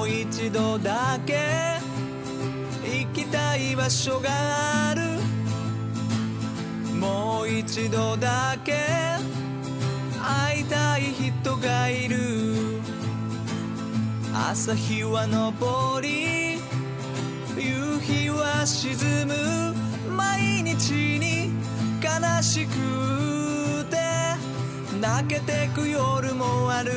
う一度だけ行きたい場所がある。もう一度だけ会いたい人がいる。朝日は昇り夕日は沈む。毎日に悲しくて泣けてく夜もある。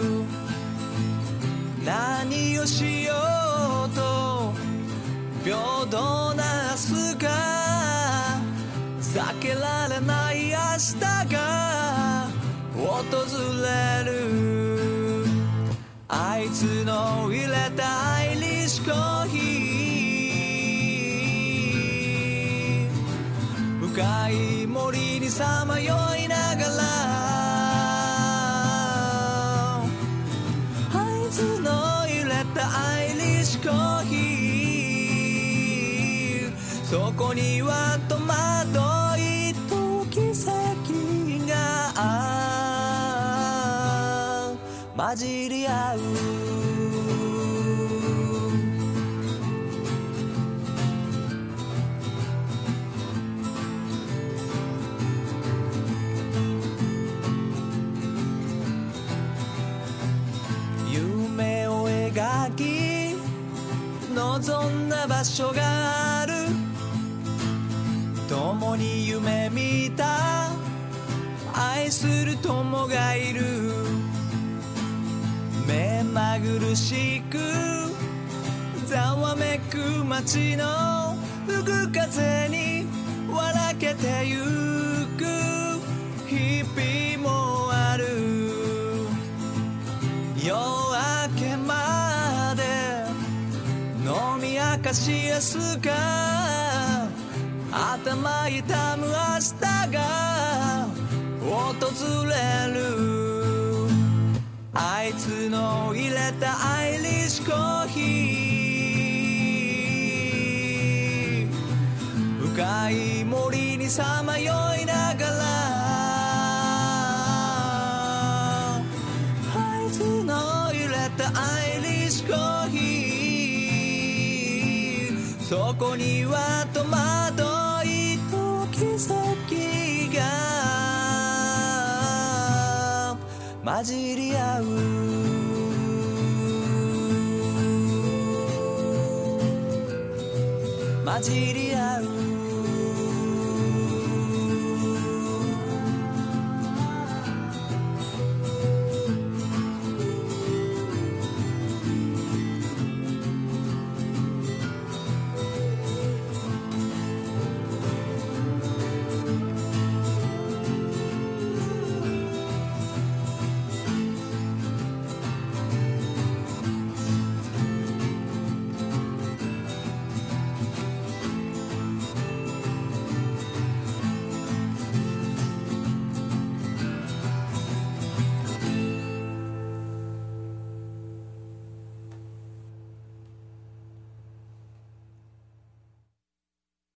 何をしようと平等な明日が避けられない明日が訪れる。あいつの入れたアイリッシュコーヒー、深い森にさまよいながら、あいつの入れたアイリッシュコーヒー、そこには戸惑いと奇跡が混じり合う。夢を描き望んだ場所がある。共に夢見た愛する友がいる。目まぐるしくざわめく街の吹く風に笑けてゆく日々もある。夜明けまで飲み明かし明日が頭痛む明日が訪れる。あいつの入れたアイリッシュコーヒー、深い森にさまよいながら、あいつの入れたアイリッシュコーヒー、そこには戸惑いと奇跡が混じり合う。混じり合う。